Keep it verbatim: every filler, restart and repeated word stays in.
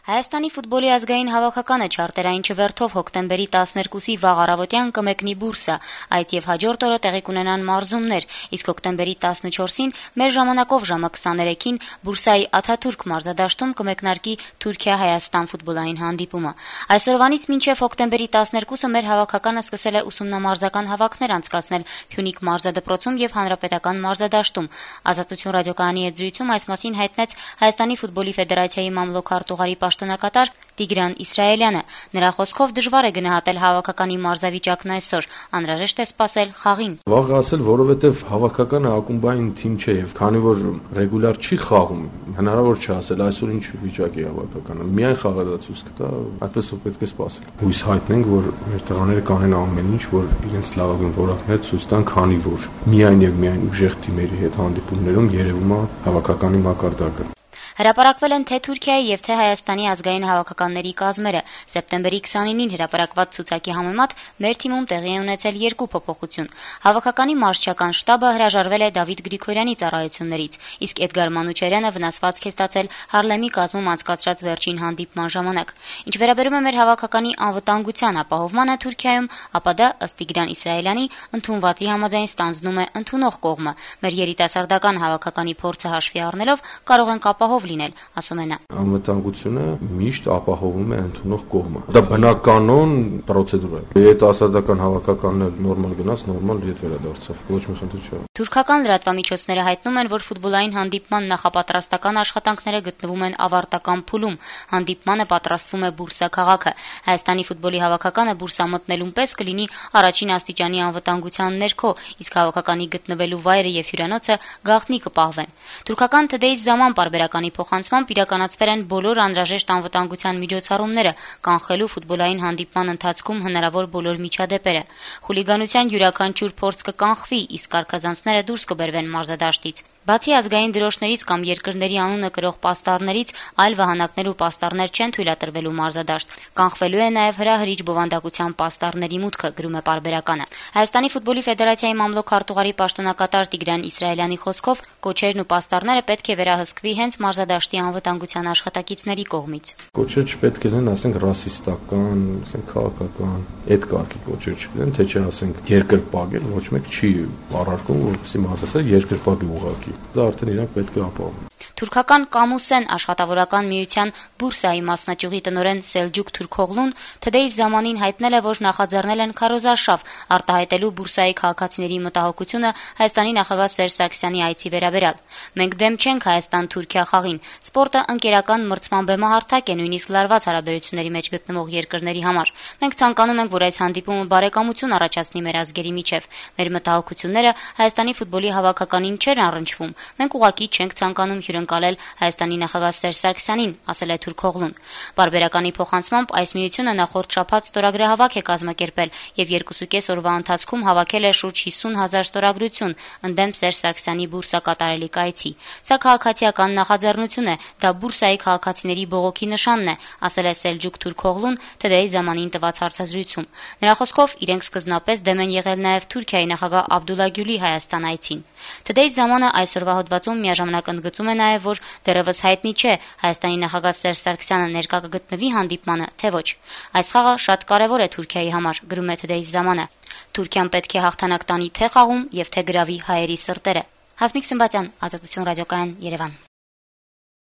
Հայաստանի ֆուտբոլի ազգային հավաքականը չարտերային չվերթով հոկտեմբերի տասներկուսի վաղ առավոտյան կմեկնի բուրսա, այդ եւ հաջորդ օրը տեղի կունենան մարզումներ, իսկ հոկտեմբերի տասնչորսին մեր ժամանակով ժամը քսաներեքին Բուրսայի Աթաթուրք մարզադաշտում կմեկնարկի Թուրքիա-Հայաստան ֆուտբոլային հանդիպումը։ Այսօրվանից մինչեւ հոկտեմբերի տասներկուսը մեր հավաքականը սկսել է ուսումնամարզական հավաքներ անցկացնել Փյունիկ մարզադպրոցում եւ Հանրապետական մարզադաշտում։ Ազատություն ռադիոկայանի հետ զրույցում այս մասին հայտնեց Հայաստանի ֆուտբոլի ֆեդերացիայի մամլոք-արտուղարի պաշտոնակատար Տիգրան Իսրայելյանը։ Նրա խոսքով դժվար է գնահատել հավաքականի մարզավիճակն այսօր, անհրաժեշտ է սպասել խաղին։ Վաղ ասել, որովհետև հավաքականը ակումբային թիմ չէ եւ քանի որ ռեգուլար չի խաղում, հնարավոր չէ ասել այսօր ինչ վիճակի է հավաքականը։ Միայն խաղադացույց կտա, այդպես որ պետք է սպասել։ Հույս հայտնենք, որ մեր տղաները կանեն ամեն ինչ, որ իրենց լավագույն որակները ցույց տան, քանի որ միայն եւ միայն ուժեղ թիմերի հետ հանդիպումներում երևում է հավաքականի մակարդակը։ Հրապարակվել են թե Թուրքիայի եւ թե Հայաստանի ազգային հավաքականների կազմերը։ Սեպտեմբերի քսանինին հրապարակված ցուցակի համեմատ մեր թիմում տեղի է ունեցել երկու փոփոխություն։ Հավաքականի մարզչական շտաբը հրաժարվել է Դավիթ Գրիգորյանի ծառայություններից, իսկ Էդգար Մանուչարյանը վնասվածք է ստացել Հարլեմի կազմում անցկացրած վերջին հանդիպման ժամանակ։ Ինչ վերաբերում է մեր հավաքականի անվտանգության ապահովմանը Թուրքիայում, ապա դա ըստ Տիգրան Իսրայելյանի ընդունվածի համաձայն ստանձնում է ընդունող կողմը։ Մեր երիտասարդական հավաքականի փորձը հաշվի առնելով կարող ենք ապահով լինել, ասում է նա։ Անվտանգությունը միշտ ապահովում է ընդունող կողմը։ Դա բնականon պրոցեդուրա է։ Երիտասարդական հավաքականն նորմալ գնաց, նորմալ ետ վերադարձավ։ Ոչ մի խնդիր չէ։ Թուրքական լրատվամիջոցները հայտնում են, որ ֆուտբոլային հանդիպման նախապատրաստական աշխատանքները գտնվում են ավարտական փուլում։ Հանդիպմանը պատրաստվում է Բուրսա քաղաքը։ Հայաստանի ֆուտբոլի հավաքականը Բուրսա մտնելուն պես կլինի առաջին աստիճանի անվտանգության ներքո, իսկ հավաքականի գտնվելու վայրը եւ հյուրանոցը գաղտնի կպահվեն։ Թուրքական Today Zaman պարբերականի փոխանցմամբ իրականացվել են բոլոր անհրաժեշտ անվտանգության միջոցառումները, կանխելու ֆուտբոլային հանդիպման ընթացքում հնարավոր բոլոր միջադեպերը։ Խուլիգանության յուրաքանչյուր փորձ կկանխվի, իսկ կարգազանցները դուրս կբերվեն մարզադաշտից։ Բացի ազգային դրոշներից կամ երկրների անունը կրող պաստառներից, այլ վահանակներ ու պաստառներ չեն թույլատրվելու մարզադաշտ։ Կանխվելու է նաև հրահրիչ բովանդակության պաստառների մուտքը, գրում է պարբերականը։ Հայաստանի ֆուտբոլի ֆեդերացիայի մամլոք-արտուղարի պաշտոնակատար Տիգրան Իսրայելյանի խոսքով կոչերն ու պաստառները պետք է վերահսկվի հենց մարզադաշտի անվտանգության աշխատակիցների կողմից։ Կոչեր չպետք է լինեն, ասենք, ռասիստական, ասենք, քաղաքական, այդ կարգի կոչեր չլինեն, թե չէ ասենք երկրպագել, ոչ մեկ չի առարկում, որպեսզի մարզասեր երկրպագի ուղղակի։ Դա արդեն իրանք պետք է ապահովում։ Թուրքական Կամուսեն աշխատավորական միության Բուրսայի մասնաճյուղի տնօրեն Սելջուկ Թուրքօղլուն Today Zaman-ին հայտնել է, որ նախաձեռնել են քարոզարշավ արտահայտելու Բուրսայի քաղաքացիների մտահոգությունը Հայաստանի նախագահ Սերժ Սարգսյանի այցի վերաբերյալ։ Մենք դեմ չենք Հայաստան-Թուրքիա խաղին։ Սպորտը ընկերական մրցման բեմահարթակ է նույնիսկ լարված հարաբերությունների մեջ գտնվող երկրների համար։ Մենք ցանկանում ենք, որ այս հանդիպումը բարեկամություն առաջացնի մեր ազգերի միջև։ Մեր մտահոգությունները Հայաստանի ֆուտբոլի հավաքականին չեն առնչվում։ Մենք ուղղակի չենք ցանկանում հյուրընկալել Հայաստանի նախագահ Սերժ Սարգսյանին, ասել է Թուրքօղլուն։ Պարբերականի փոխանցմամբ այս միությունը նախորդ շաբաթ ստորագրահավաք է կազմակերպել եւ երկուսուկես օրվա ընթացքում հավաքել է շուրջ հիսուն հազար ստորագրություն ընդդեմ Սերժ Սարգսյանի Բուրսա կատարելի կայցի։ Սա քաղաքացիական նախաձեռնություն է, դա Բուրսայի քաղաքացիների բողոքի նշանն է, ասել է Սելջուկ Թուրքօղլուն Today Zaman-ին տված հարցազրույցում։ Նրա խոսքով իրենք սկզբնապես դեմ են եղել նաեւ Թուրքիայի նախագահ Աբդուլլա Գյուլի Հայաստան այցին։ Today Zaman-ը այսօրվա հոդվածում միաժամանակ ընդգծում է նաեւ, որ դեռևս հայտնի չէ Հայաստանի նախագահ Սերժ Սարգսյանը ներկա կգտնվի հանդիպմանը, թե ոչ։ Այս խաղը շատ կարևոր է Թուրքիայի համար, գրում է Today Zaman-ը։ Թուրքիան պետք է հաղթանակ տանի թե խաղում եւ թե գրավի հայերի սրտերը։ Հասմիկ Սմբատյան, Ազատություն ռադիոկայան, Երևան։